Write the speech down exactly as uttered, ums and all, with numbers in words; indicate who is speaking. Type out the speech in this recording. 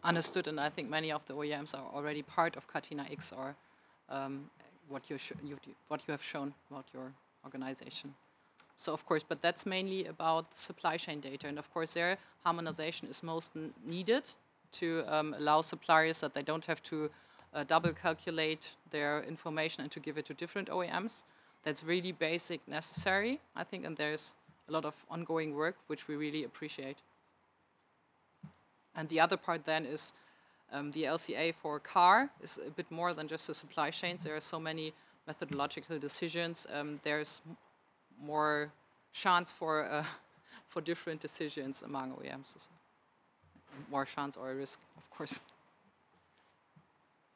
Speaker 1: understood, and I think many of the O E Ms are already part of Catena X, or um, what you you what you have shown about your organization. So of course, but that's mainly about supply chain data, and of course, there harmonization is most needed to um, allow suppliers that they don't have to uh, double calculate their information and to give it to different O E Ms. That's really basic necessary, I think, and there's a lot of ongoing work which we really appreciate. And the other part then is um, the L C A for car is a bit more than just the supply chains. There are so many methodological decisions. Um, there's more chance for uh, for different decisions among O E Ms. More chance or a risk, of course.